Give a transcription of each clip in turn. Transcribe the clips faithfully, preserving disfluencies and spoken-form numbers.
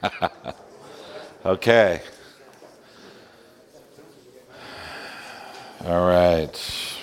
Okay. All right.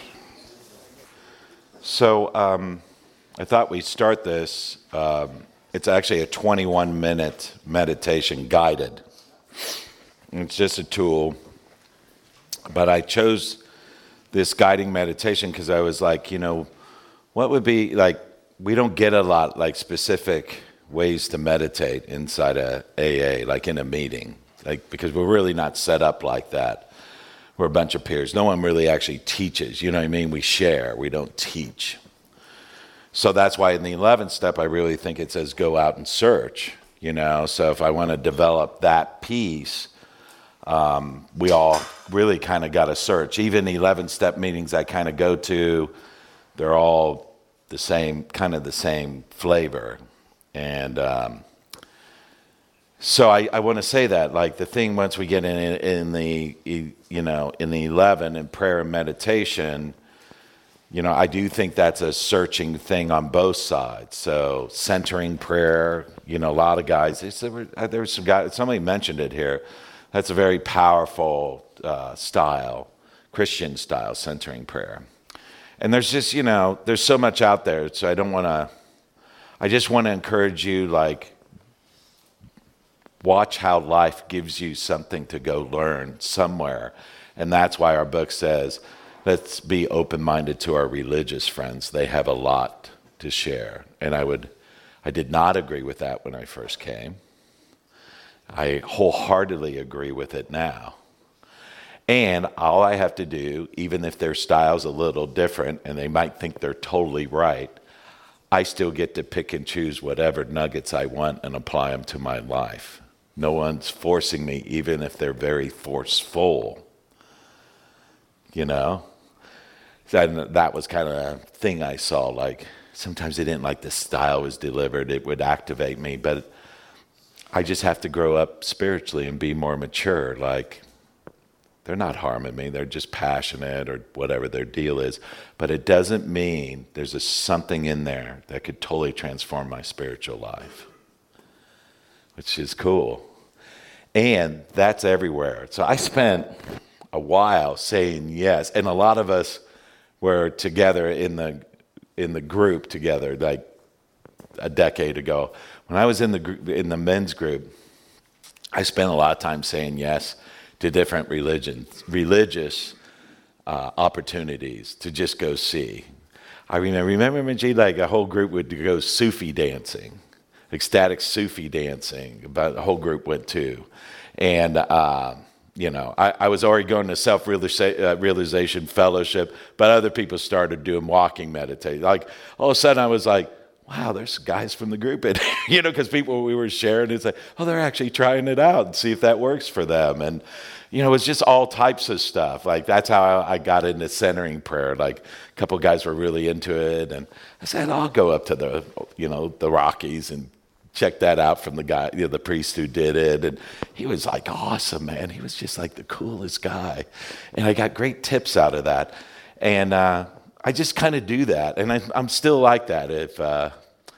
So um, I thought we'd start this. Um, it's actually a twenty-one minute meditation guided. It's just a tool. But I chose this guiding meditation because I was like, you know, what would be like, we don't get a lot like specific ways to meditate inside a A A, like in a meeting, like because we're really not set up like that. We're a bunch of peers. No one really actually teaches, you know what I mean? We share, we don't teach. So that's why in the eleventh step, I really think it says go out and search, you know? So if I want to develop that piece, um, we all really kind of got to search. Even the eleventh step meetings I kind of go to, they're all the same, kind of the same flavor. And um, so I, I want to say that, like the thing once we get in, in the, you know, in the eleven in prayer and meditation, you know, I do think that's a searching thing on both sides. So centering prayer, you know, a lot of guys, there was some guy, somebody mentioned it here. That's a very powerful uh, style, Christian style, centering prayer. And there's just, you know, there's so much out there. So I don't want to, I just want to encourage you, like, watch how life gives you something to go learn somewhere. And that's why our book says, let's be open-minded to our religious friends. They have a lot to share. And I would, I did not agree with that when I first came. I wholeheartedly agree with it now. And all I have to do, even if their style's a little different and they might think they're totally right, I still get to pick and choose whatever nuggets I want and apply them to my life. No one's forcing me, even if they're very forceful. You know? And that was kind of a thing I saw. Like, sometimes I didn't like the style was delivered. It would activate me. But I just have to grow up spiritually and be more mature. Like, they're not harming me. They're just passionate or whatever their deal is. But it doesn't mean there's a something in there that could totally transform my spiritual life, which is cool. And that's everywhere. So I spent a while saying yes. And a lot of us were together in the in the group together, like a decade ago. When I was in the group, in the men's group, I spent a lot of time saying yes to different religions, religious uh, opportunities to just go see. I remember, remember Majid, like a whole group would go Sufi dancing, ecstatic Sufi dancing. About the whole group went to, and uh, you know, I, I was already going to self-realization fellowship, but other people started doing walking meditation. Like all of a sudden, I was like, wow, there's guys from the group in here, you know, because people we were sharing, it's like, oh, they're actually trying it out and see if that works for them. And, you know, it's just all types of stuff. Like, that's how I, I got into centering prayer. Like, a couple of guys were really into it. And I said, I'll go up to the, you know, the Rockies and check that out from the guy, you know, the priest who did it. And he was like, awesome, man. He was just like the coolest guy. And I got great tips out of that. And, uh, I just kind of do that, and I, I'm still like that. If uh,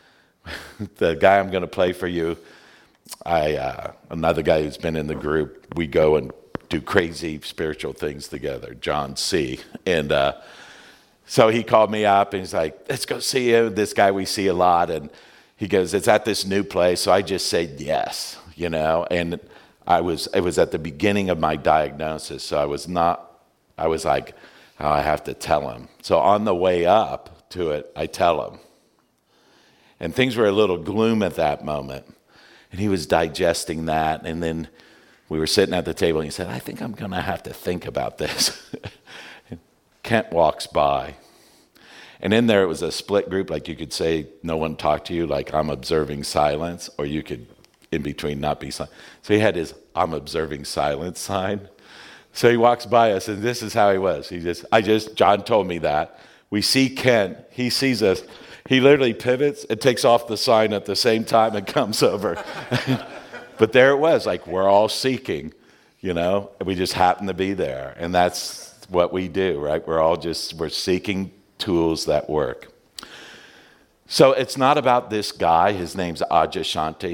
the guy I'm going to play for you, I uh, another guy who's been in the group, we go and do crazy spiritual things together, John C. And uh, so he called me up, and he's like, let's go see him. This guy we see a lot, and he goes, it's at this new place. So I just said yes, you know, and I was, it was at the beginning of my diagnosis, so I was not, I was like, oh, I have to tell him. So on the way up to it, I tell him. And things were a little gloom at that moment. And he was digesting that. And then we were sitting at the table, and he said, I think I'm going to have to think about this. Kent walks by. And in there, it was a split group. Like, you could say, no one talked to you, like, I'm observing silence. Or you could, in between, not be silent. So he had his I'm observing silence sign. So he walks by us, and this is how he was. He just, I just, John told me that. We see Kent. He sees us. He literally pivots and takes off the sign at the same time and comes over. But there it was, like, we're all seeking, you know. We just happen to be there. And that's what we do, right? We're all just, we're seeking tools that work. So it's not about this guy. His name's Adyashanti.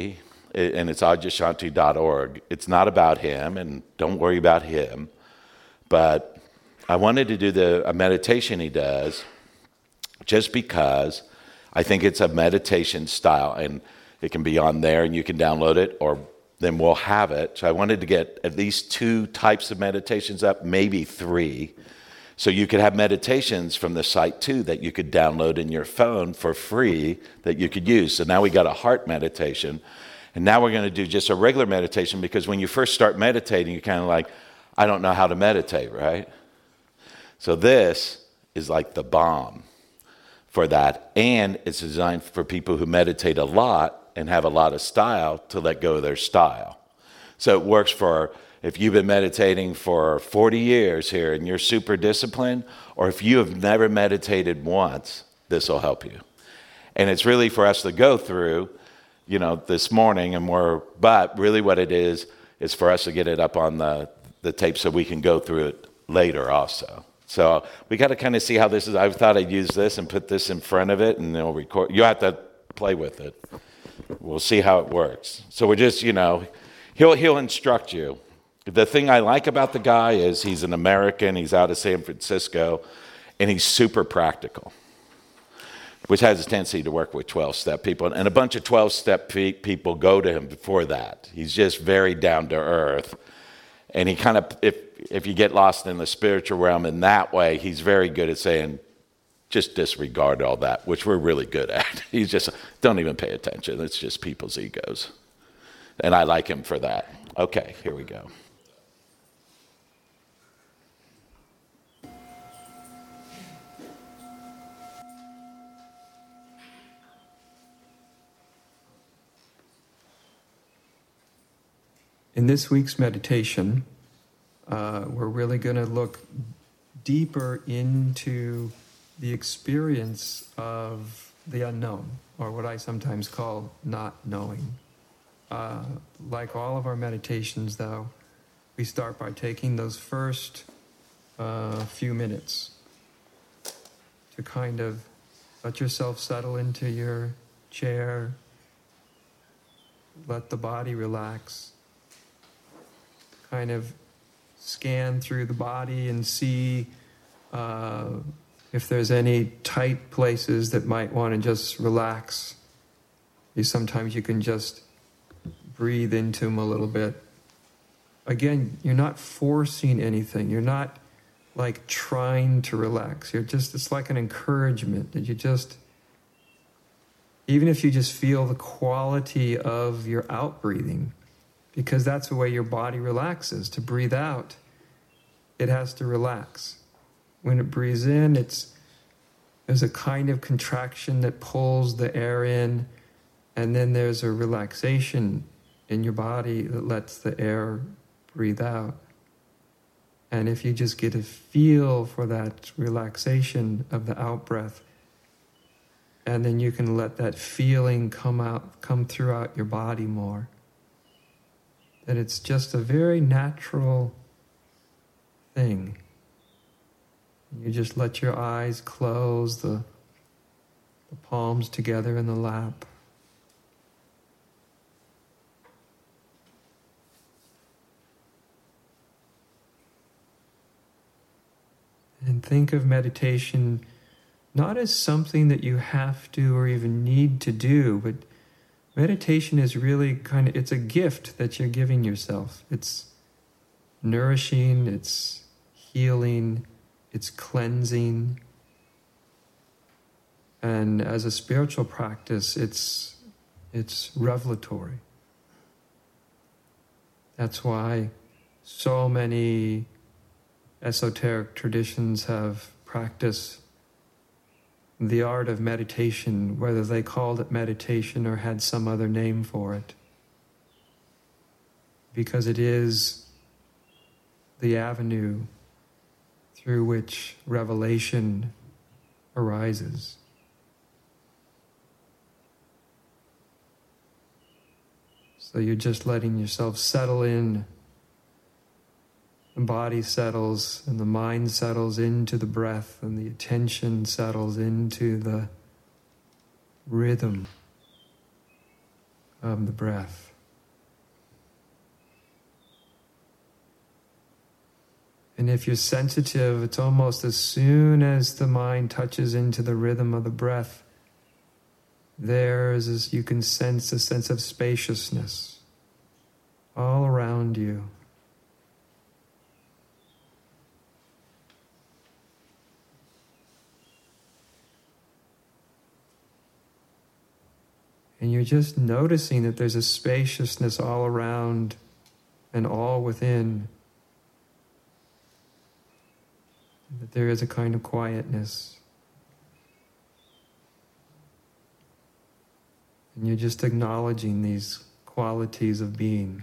and it's adyashanti dot org. It's not about him, and don't worry about him. But I wanted to do the a meditation he does just because I think it's a meditation style, and it can be on there and you can download it, or then we'll have it. So I wanted to get at least two types of meditations up, maybe three. So you could have meditations from the site too that you could download in your phone for free that you could use. So now we got a heart meditation, and now we're going to do just a regular meditation, because when you first start meditating, you're kind of like, I don't know how to meditate, right? So this is like the bomb for that, and it's designed for people who meditate a lot and have a lot of style to let go of their style. So it works for if you've been meditating for forty years here and you're super disciplined, or if you have never meditated once, this will help you. And it's really for us to go through, you know, this morning, and more, but really what it is, is for us to get it up on the, the tape so we can go through it later also. So we got to kind of see how this is. I thought I'd use this and put this in front of it, and then we'll record. You have to play with it. We'll see how it works. So we're just, you know, he'll he'll instruct you. The thing I like about the guy is he's an American. He's out of San Francisco, and he's super practical, which has a tendency to work with twelve-step people. And a bunch of twelve-step pe- people go to him before that. He's just very down to earth. And he kind of, if if you get lost in the spiritual realm in that way, he's very good at saying, just disregard all that, which we're really good at. He's just, don't even pay attention. It's just people's egos. And I like him for that. Okay, here we go. In this week's meditation, uh, we're really going to look deeper into the experience of the unknown, or what I sometimes call not knowing. Uh, like all of our meditations, though, we start by taking those first uh, few minutes to kind of let yourself settle into your chair, let the body relax, kind of scan through the body and see uh, if there's any tight places that might want to just relax. Sometimes you can just breathe into them a little bit. Again, you're not forcing anything. You're not like trying to relax. You're just, it's like an encouragement that you just, even if you just feel the quality of your out-breathing, because that's the way your body relaxes. To breathe out, it has to relax. When it breathes in, it's there's a kind of contraction that pulls the air in, and then there's a relaxation in your body that lets the air breathe out. And if you just get a feel for that relaxation of the out-breath, and then you can let that feeling come out, come throughout your body more, that it's just a very natural thing. You just let your eyes close, the, the palms together in the lap. And think of meditation not as something that you have to or even need to do, but meditation is really kind of, it's a gift that you're giving yourself. It's nourishing, it's healing, it's cleansing. And as a spiritual practice, it's it's revelatory. That's why so many esoteric traditions have practiced the art of meditation, whether they called it meditation or had some other name for it, because it is the avenue through which revelation arises. So you're just letting yourself settle in. The body settles and the mind settles into the breath, and the attention settles into the rhythm of the breath. And if you're sensitive, it's almost as soon as the mind touches into the rhythm of the breath, there's as you can sense a sense of spaciousness all around you. And you're just noticing that there's a spaciousness all around and all within. That there is a kind of quietness. And you're just acknowledging these qualities of being.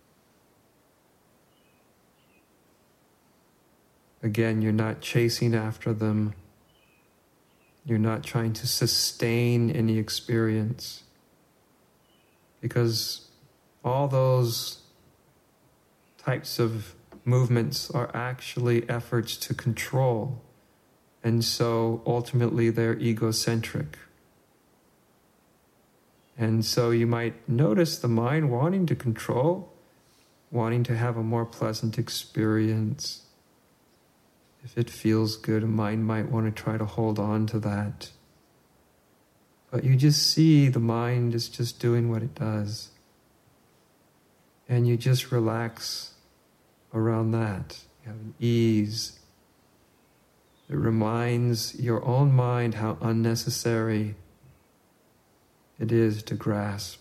Again, you're not chasing after them. You're not trying to sustain any experience. Because all those types of movements are actually efforts to control. And so ultimately they're egocentric. And so you might notice the mind wanting to control, wanting to have a more pleasant experience. If it feels good, a mind might want to try to hold on to that. But you just see the mind is just doing what it does. And you just relax around that. You have an ease. It reminds your own mind how unnecessary it is to grasp.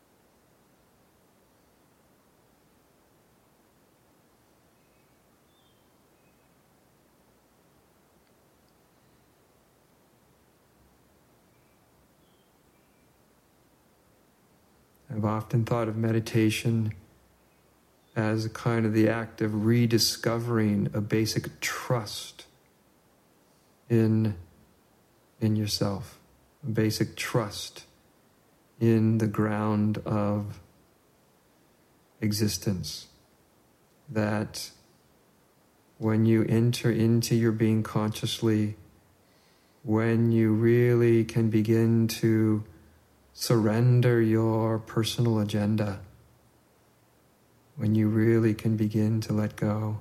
I've often thought of meditation as a kind of the act of rediscovering a basic trust in, in yourself, a basic trust in the ground of existence. That when you enter into your being consciously, when you really can begin to surrender your personal agenda, when you really can begin to let go,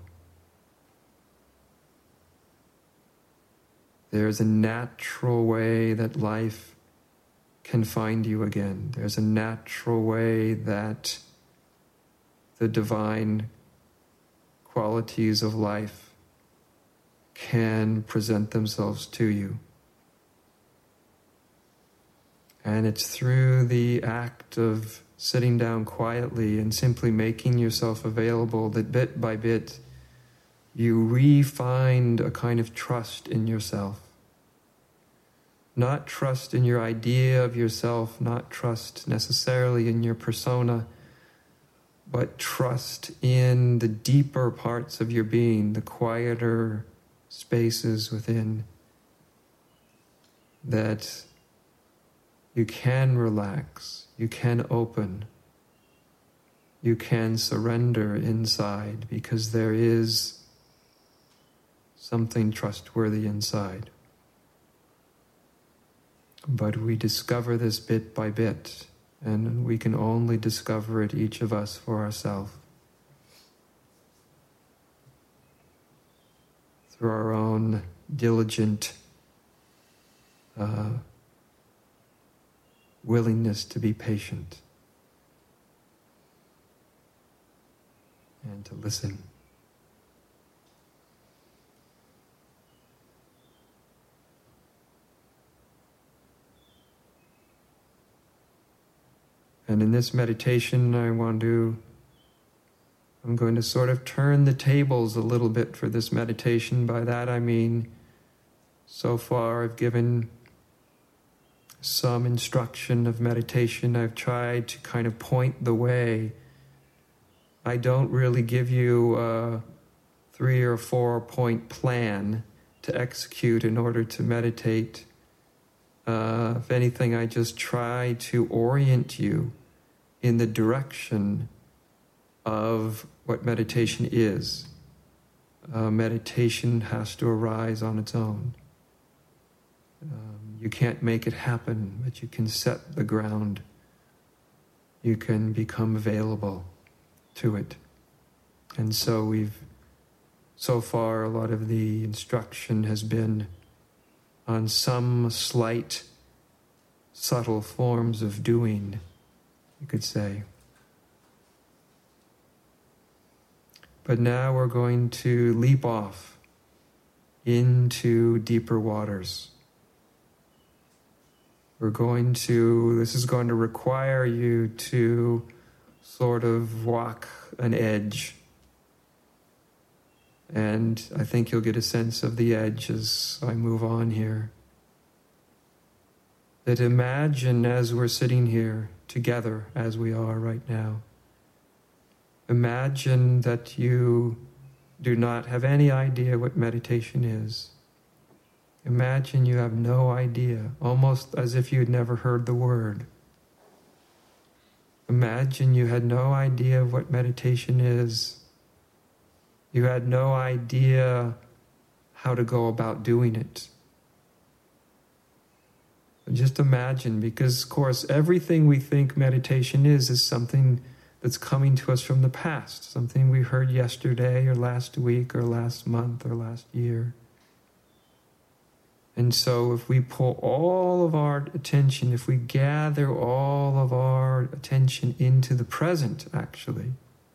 there's a natural way that life can find you again. There's a natural way that the divine qualities of life can present themselves to you. And it's through the act of sitting down quietly and simply making yourself available that bit by bit you re-find a kind of trust in yourself. Not trust in your idea of yourself, not trust necessarily in your persona, but trust in the deeper parts of your being, the quieter spaces within, that you can relax, you can open, you can surrender inside, because there is something trustworthy inside. But we discover this bit by bit, and we can only discover it, each of us, for ourselves. Through our own diligent uh, willingness to be patient and to listen. And in this meditation, I want to, I'm going to sort of turn the tables a little bit for this meditation. By that I mean, so far I've given some instruction of meditation. I've tried to kind of point the way. I don't really give you a three or four point plan to execute in order to meditate. Uh, if anything, I just try to orient you in the direction of what meditation is. Uh, meditation has to arise on its own. Um, you can't make it happen, but you can set the ground. You can become available to it. And so we've so far, a lot of the instruction has been on some slight, subtle forms of doing, you could say. But now we're going to leap off into deeper waters. We're going to, this is going to require you to sort of walk an edge. And I think you'll get a sense of the edge as I move on here. That imagine as we're sitting here together as we are right now. Imagine that you do not have any idea what meditation is. Imagine you have no idea, almost as if you had never heard the word. Imagine you had no idea of what meditation is. You had no idea how to go about doing it. Just imagine, because of course everything we think meditation is is something that's coming to us from the past, something we heard yesterday or last week or last month or last year. And so if we pull all of our attention, if we gather all of our attention into the present, actually,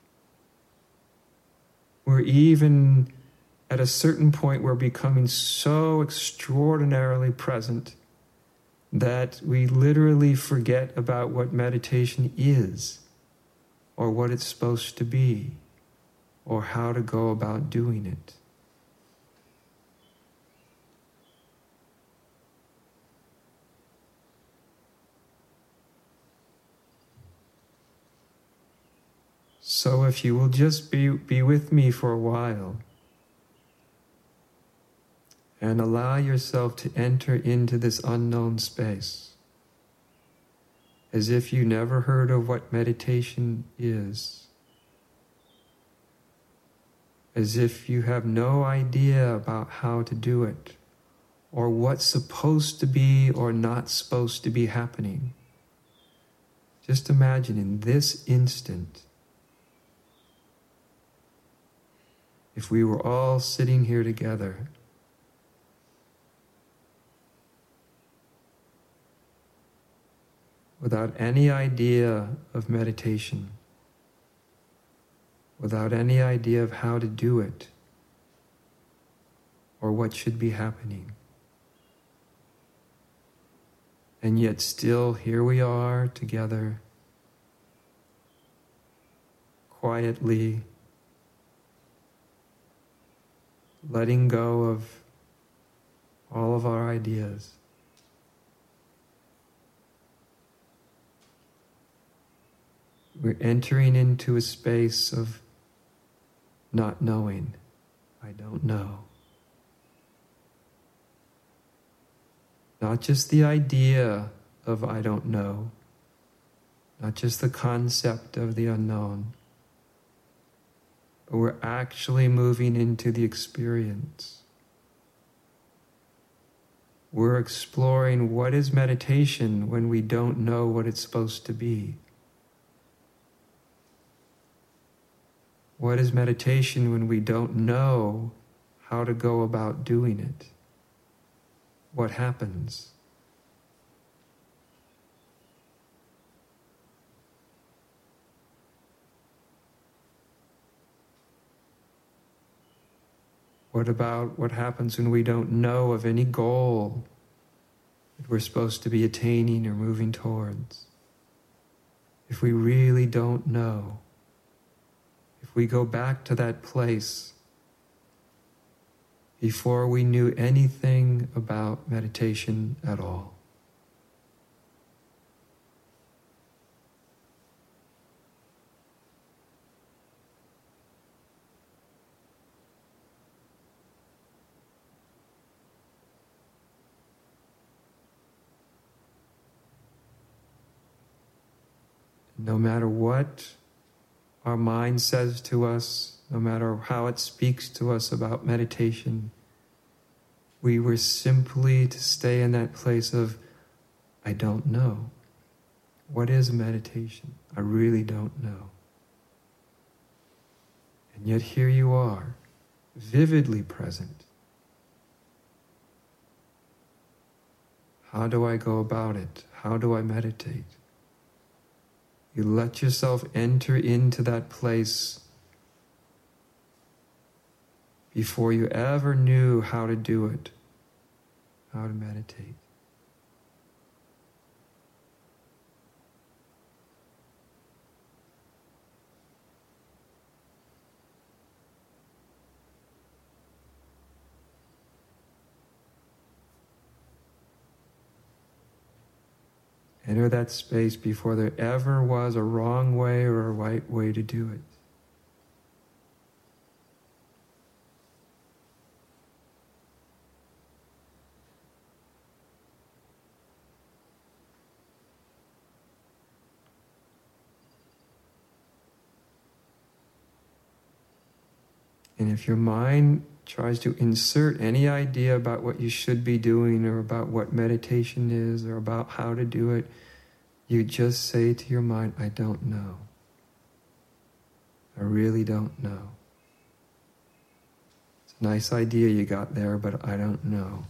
we're even at a certain point, we're becoming so extraordinarily present that we literally forget about what meditation is, or what it's supposed to be, or how to go about doing it. So if you will just be, be with me for a while and allow yourself to enter into this unknown space, as if you never heard of what meditation is, as if you have no idea about how to do it, or what's supposed to be or not supposed to be happening. Just imagine in this instant, if we were all sitting here together, without any idea of meditation, without any idea of how to do it, or what should be happening. And yet still here we are together, quietly, letting go of all of our ideas. We're entering into a space of not knowing. I don't know. Not just the idea of I don't know, not just the concept of the unknown, but we're actually moving into the experience. We're exploring what is meditation when we don't know what it's supposed to be. What is meditation when we don't know how to go about doing it? What happens? What about what happens when we don't know of any goal that we're supposed to be attaining or moving towards? If we really don't know, if we go back to that place before we knew anything about meditation at all. No matter what our mind says to us, no matter how it speaks to us about meditation, we were simply to stay in that place of, I don't know. What is meditation? I really don't know. And yet here you are, vividly present. How do I go about it? How do I meditate? You let yourself enter into that place before you ever knew how to do it, how to meditate. Enter that space before there ever was a wrong way or a right way to do it. And if your mind tries to insert any idea about what you should be doing or about what meditation is or about how to do it, you just say to your mind, I don't know. I really don't know. It's a nice idea you got there, but I don't know.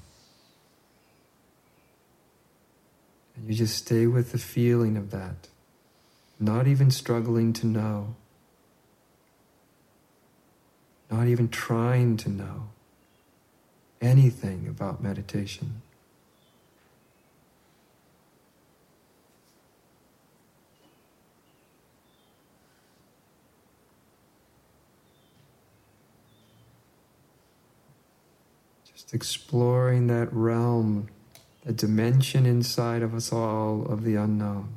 And you just stay with the feeling of that, not even struggling to know. Not even trying to know anything about meditation. Just exploring that realm, the dimension inside of us all of the unknown.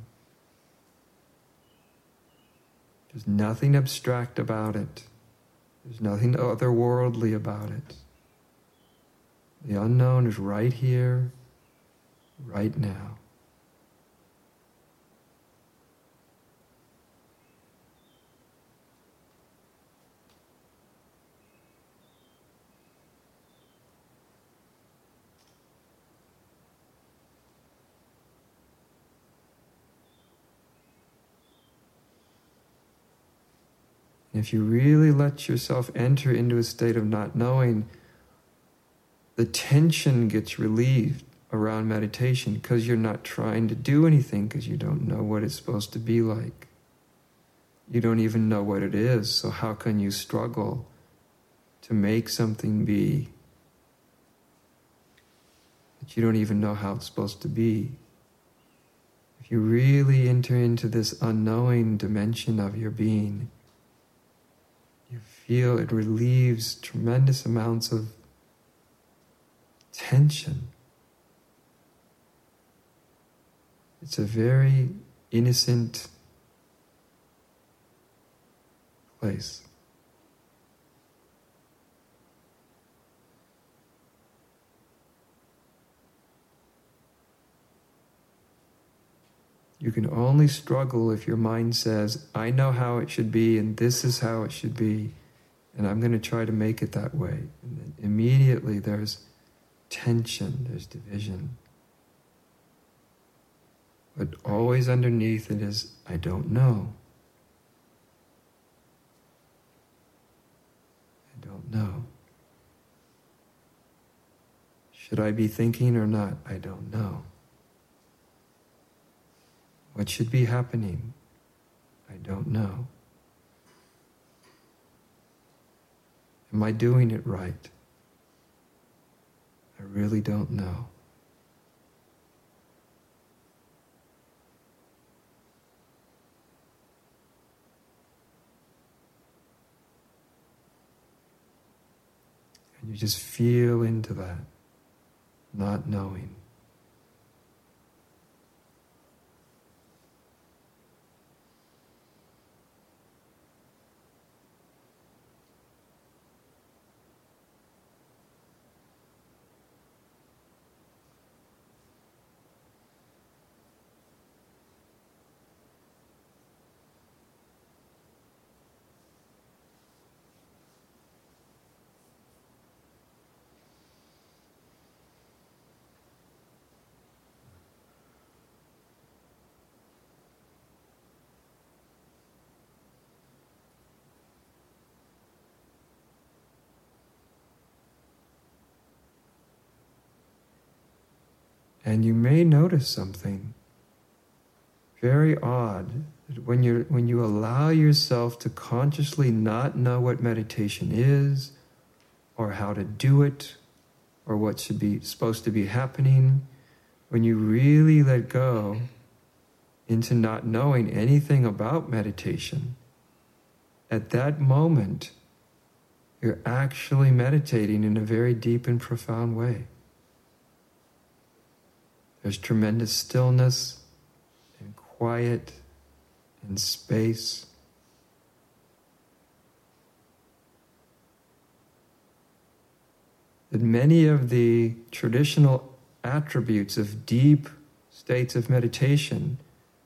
There's nothing abstract about it. There's nothing otherworldly about it. The unknown is right here, right now. If you really let yourself enter into a state of not knowing, the tension gets relieved around meditation because you're not trying to do anything because you don't know what it's supposed to be like. You don't even know what it is, so how can you struggle to make something be that you don't even know how it's supposed to be? If you really enter into this unknowing dimension of your being, you feel it relieves tremendous amounts of tension. It's a very innocent place. You can only struggle if your mind says, I know how it should be, and this is how it should be, and I'm going to try to make it that way. And then immediately there's tension, there's division. But always underneath it is, I don't know. I don't know. Should I be thinking or not? I don't know. What should be happening? I don't know. Am I doing it right? I really don't know. And you just feel into that, not knowing. And you may notice something very odd. That when you when you allow yourself to consciously not know what meditation is, or how to do it, or what should be supposed to be happening, when you really let go into not knowing anything about meditation, at that moment, you're actually meditating in a very deep and profound way. There's tremendous stillness and quiet and space. That many of the traditional attributes of deep states of meditation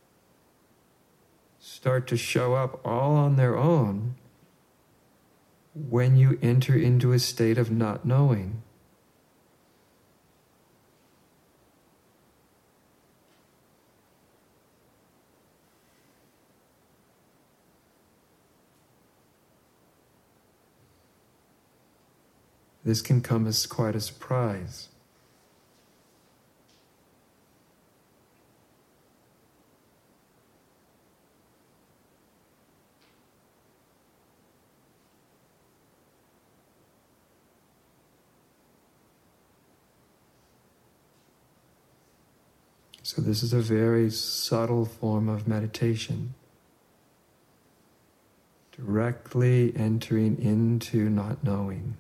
start to show up all on their own when you enter into a state of not knowing. This can come as quite a surprise. So this is a very subtle form of meditation. Directly entering into not knowing.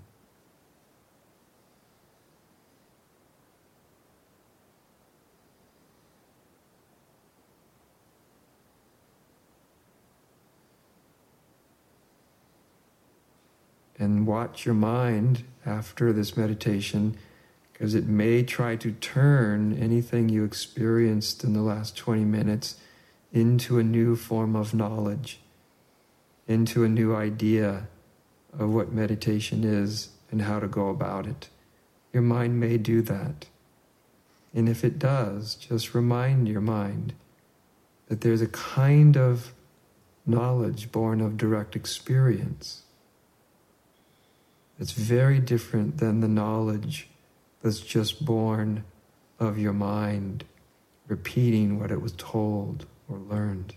And watch your mind after this meditation, because it may try to turn anything you experienced in the last twenty minutes into a new form of knowledge, into a new idea of what meditation is and how to go about it. Your mind may do that. And if it does, just remind your mind that there's a kind of knowledge born of direct experience. It's very different than the knowledge that's just born of your mind repeating what it was told or learned.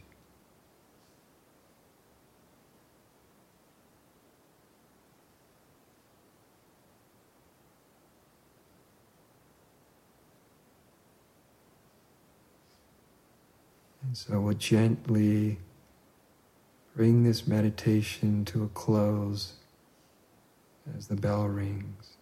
And so we'll gently bring this meditation to a close as the bell rings.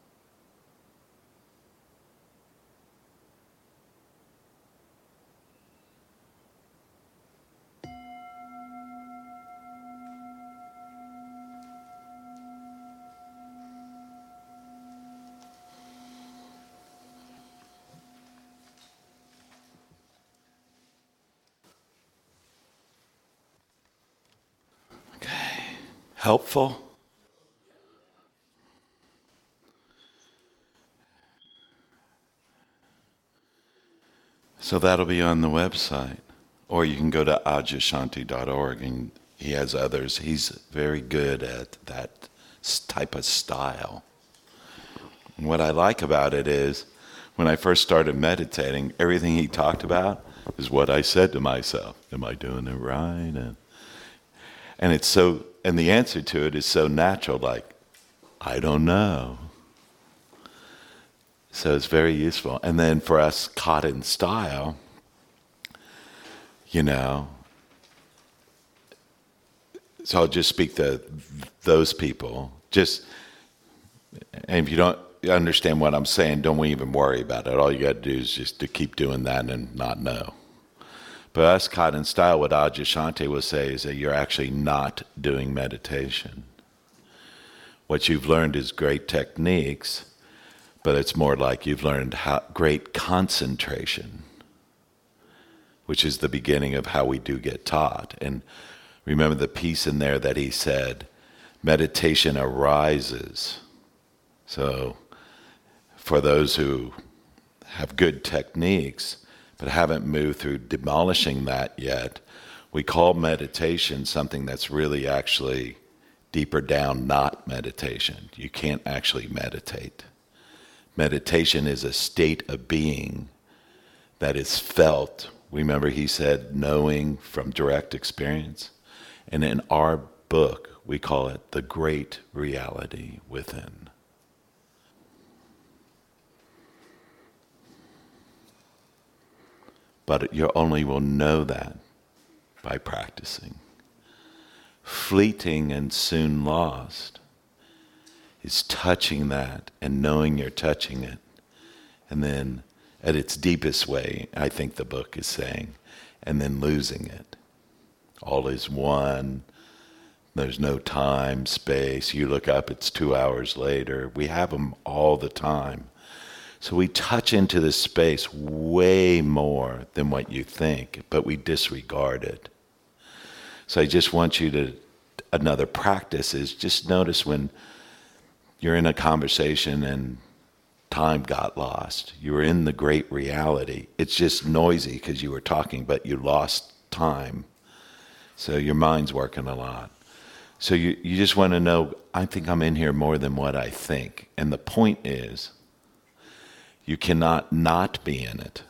Helpful? So that'll be on the website. Or you can go to adyashanti dot org, and he has others. He's very good at that type of style. And what I like about it is, when I first started meditating, everything he talked about is what I said to myself. Am I doing it right? And, and it's so, and the answer to it is so natural, like, I don't know. So it's very useful. And then for us caught in style, you know, so I'll just speak to those people. Just, and if you don't understand what I'm saying, don't even worry about it. All you got to do is just to keep doing that and not know. But us caught in style, what Adyashanti will say is that you're actually not doing meditation. What you've learned is great techniques, but it's more like you've learned how, great concentration, which is the beginning of how we do get taught. And remember the piece in there that he said, meditation arises. So for those who have good techniques, but haven't moved through demolishing that yet, we call meditation something that's really actually deeper down, not meditation. You can't actually meditate. Meditation is a state of being that is felt. Remember, he said knowing from direct experience. And in our book, we call it the great reality within. But you only will know that by practicing. Fleeting and soon lost is touching that and knowing you're touching it. And then at its deepest way, I think the book is saying, and then losing it. All is one. There's no time, space. You look up, it's two hours later. We have them all the time. So we touch into this space way more than what you think, but we disregard it. So I just want you to, another practice is just notice when you're in a conversation and time got lost. You were in the great reality. It's just noisy because you were talking, but you lost time. So your mind's working a lot. So you, you just want to know, I think I'm in here more than what I think. And the point is, you cannot not be in it.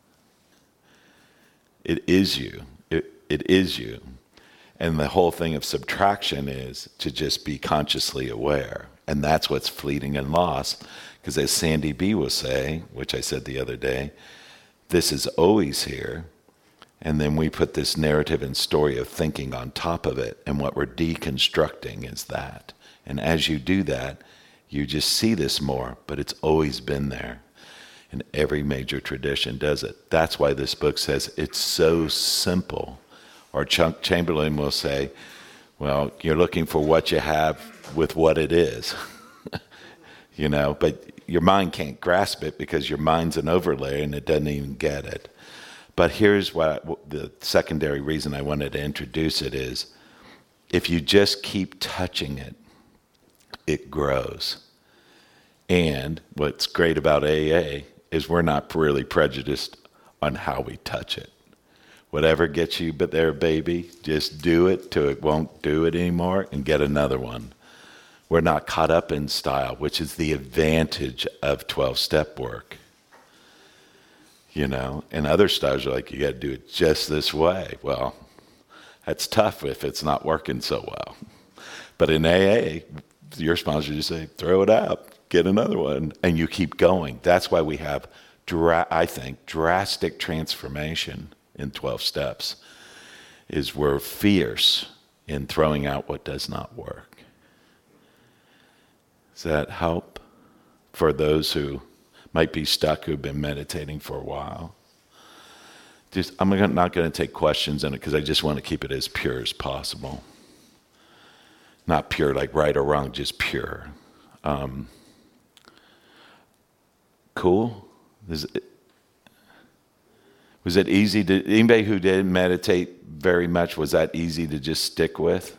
It is you. It, it is you. And the whole thing of subtraction is to just be consciously aware. And that's what's fleeting and lost. Because as Sandy B will say, which I said the other day, this is always here. And then we put this narrative and story of thinking on top of it. And what we're deconstructing is that. And as you do that, you just see this more, but it's always been there. And every major tradition does it. That's why this book says it's so simple. Or Chuck Chamberlain will say, well, you're looking for what you have with what it is. You know, but your mind can't grasp it because your mind's an overlay and it doesn't even get it. But here's what the secondary reason I wanted to introduce it is, if you just keep touching it, it grows. And what's great about A A is we're not really prejudiced on how we touch it. Whatever gets you but there, baby, just do it till it won't do it anymore and get another one. We're not caught up in style, which is the advantage of twelve-step work. You know, and other styles are like, you got to do it just this way. Well, that's tough if it's not working so well. But in A A, your sponsor just say, throw it out, get another one, and you keep going. That's why we have, dra- I think, drastic transformation in twelve steps, is we're fierce in throwing out what does not work. Does that help for those who might be stuck, who've been meditating for a while? Just, I'm not going to take questions in it because I just want to keep it as pure as possible. Not pure like right or wrong, just pure. Um, cool? Is it, was it easy to, anybody who didn't meditate very much, was that easy to just stick with?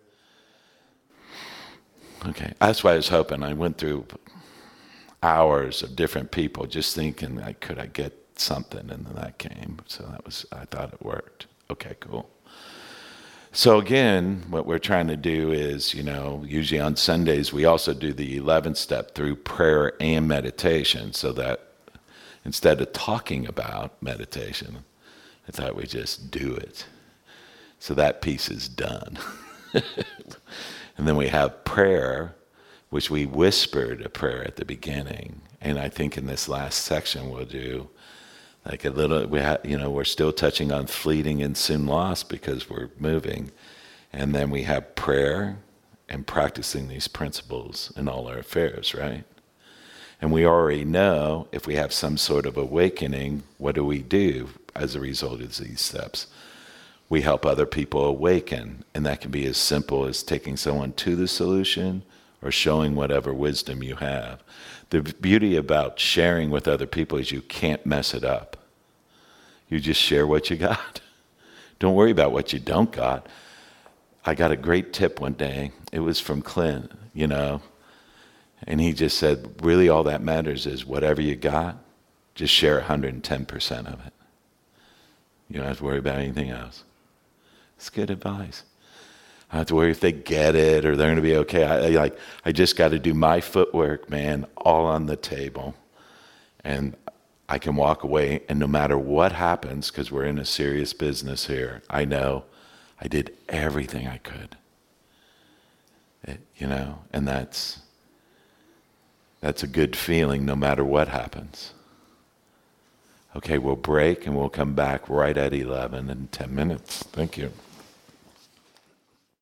Okay, that's why I was hoping. I went through hours of different people just thinking, like, could I get something? And then that came. So that was, I thought it worked. Okay, cool. So again, what we're trying to do is, you know, usually on Sundays, we also do the eleventh step through prayer and meditation, so that instead of talking about meditation, I thought we just do it. So that piece is done. And then we have prayer, which we whispered a prayer at the beginning. And I think in this last section we'll do like a little, we ha, you know, we're still touching on fleeting and soon lost because we're moving. And then we have prayer and practicing these principles in all our affairs, right? And we already know if we have some sort of awakening, what do we do as a result of these steps? We help other people awaken, and that can be as simple as taking someone to the solution or showing whatever wisdom you have. The beauty about sharing with other people is you can't mess it up. You just share what you got. Don't worry about what you don't got. I got a great tip one day. It was from Clint, you know, and he just said, really all that matters is whatever you got, just share one hundred ten percent of it. You don't have to worry about anything else. It's good advice. I don't have to worry if they get it or they're going to be okay. I, I like. I just got to do my footwork, man, all on the table. And I can walk away, and no matter what happens, because we're in a serious business here, I know I did everything I could. It, you know, and that's that's a good feeling no matter what happens. Okay, we'll break and we'll come back right at eleven in ten minutes. Thank you.